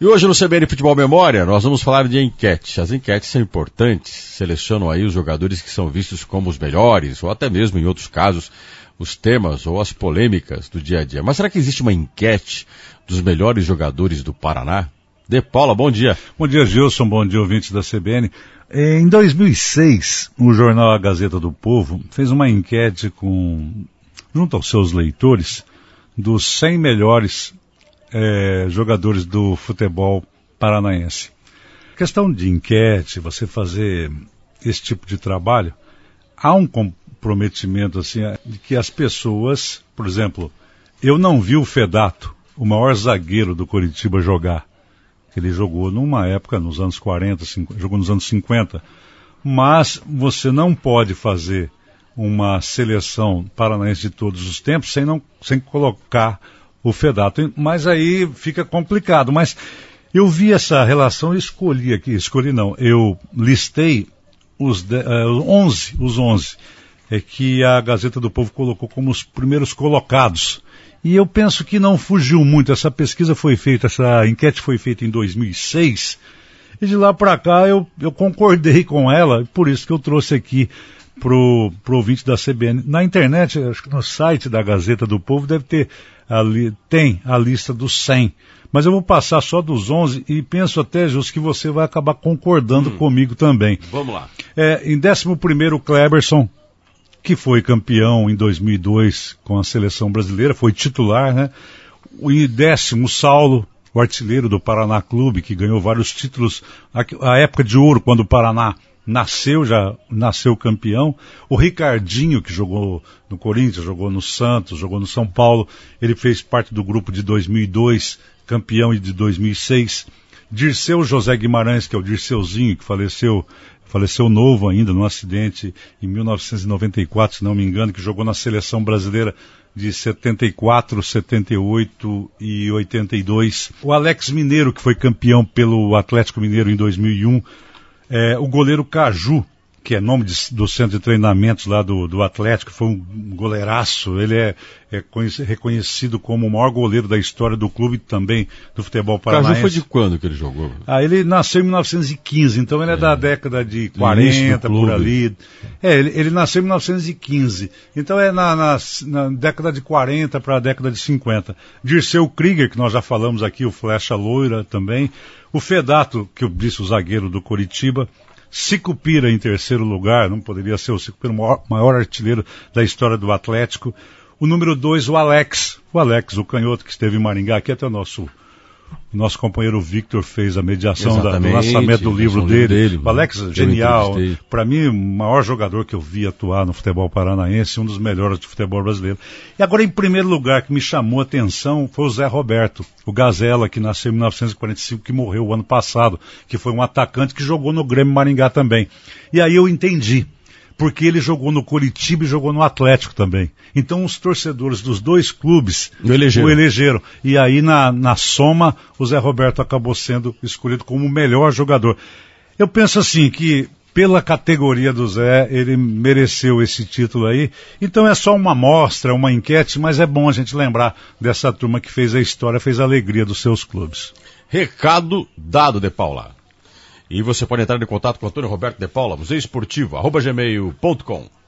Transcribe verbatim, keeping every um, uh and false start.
E hoje no C B N Futebol Memória nós vamos falar de enquete. As enquetes são importantes, selecionam aí os jogadores que são vistos como os melhores, ou até mesmo em outros casos, os temas ou as polêmicas do dia a dia. Mas será que existe uma enquete dos melhores jogadores do Paraná? De Paula, bom dia. Bom dia, Gilson, bom dia, ouvintes da C B N. Em dois mil e seis, o jornal A Gazeta do Povo fez uma enquete com, junto aos seus leitores, dos cem melhores é, jogadores do futebol paranaense. Questão de enquete, você fazer esse tipo de trabalho, há um comprometimento assim, de que as pessoas, por exemplo, eu não vi o Fedato, o maior zagueiro do Coritiba, jogar. Ele jogou numa época, nos anos quarenta, cinquenta, jogou nos anos cinquenta, mas você não pode fazer uma seleção paranaense de todos os tempos sem, não, sem colocar o Fedato. Mas aí fica complicado. Mas eu vi essa relação e escolhi aqui, escolhi não, eu listei os de, uh, onze, os onze é, que a Gazeta do Povo colocou como os primeiros colocados. E eu penso que não fugiu muito. Essa pesquisa foi feita, essa enquete foi feita em dois mil e seis, e de lá para cá eu, eu concordei com ela, por isso que eu trouxe aqui pro, pro ouvinte da C B N. Na internet, acho que no site da Gazeta do Povo deve ter, ali, tem a lista dos cem, mas eu vou passar só dos onze e penso até, Justo, que você vai acabar concordando hum. comigo também. Vamos lá. É, em décimo primeiro, o Kleberson, que foi campeão em dois mil e dois com a seleção brasileira, foi titular, né? E décimo, Saulo, o artilheiro do Paraná Clube, que ganhou vários títulos, a, a época de ouro, quando o Paraná nasceu, já nasceu campeão. O Ricardinho, que jogou no Corinthians, jogou no Santos, jogou no São Paulo, ele fez parte do grupo de dois mil e dois, campeão de dois mil e seis. Dirceu José Guimarães, que é o Dirceuzinho, que faleceu Faleceu novo ainda, num acidente em mil novecentos e noventa e quatro, se não me engano, que jogou na seleção brasileira de setenta e quatro, setenta e oito e oitenta e dois. O Alex Mineiro, que foi campeão pelo Atlético Mineiro em dois mil e um. É, o goleiro Caju, que é nome de, do centro de treinamentos lá do, do Atlético, foi um goleiraço. Ele é, é reconhecido como o maior goleiro da história do clube, também do futebol paranaense. Caju foi de quando que ele jogou? Ah, ele nasceu em mil novecentos e quinze, então ele é, é da década de quarenta, por ali. É, ele, ele nasceu em mil novecentos e quinze, então é na, na, na década de quarenta para a década de cinquenta. Dirceu Krieger, que nós já falamos aqui, o Flecha Loira também. O Fedato, que eu disse, o zagueiro do Coritiba. Sicupira em terceiro lugar, não poderia ser o Sicupira, o maior, maior artilheiro da história do Atlético. O número dois, o Alex, o Alex, o canhoto que esteve em Maringá, aqui até o nosso, o nosso companheiro Victor fez a mediação da, do lançamento do livro dele. dele. O Alex, genial, para mim, o maior jogador que eu vi atuar no futebol paranaense, um dos melhores do futebol brasileiro. E agora, em primeiro lugar, que me chamou a atenção foi o Zé Roberto, o Gazela, que nasceu em mil novecentos e quarenta e cinco, que morreu o ano passado, que foi um atacante que jogou no Grêmio Maringá também. E aí eu entendi, porque ele jogou no Coritiba e jogou no Atlético também. Então os torcedores dos dois clubes o elegeram. O elegeram. E aí na, na soma, o Zé Roberto acabou sendo escolhido como o melhor jogador. Eu penso assim, que pela categoria do Zé, ele mereceu esse título aí. Então é só uma amostra, uma enquete, mas é bom a gente lembrar dessa turma que fez a história, fez a alegria dos seus clubes. Recado dado, De Paula. E você pode entrar em contato com o Antônio Roberto de Paula, museu esportivo, arroba gmail ponto com.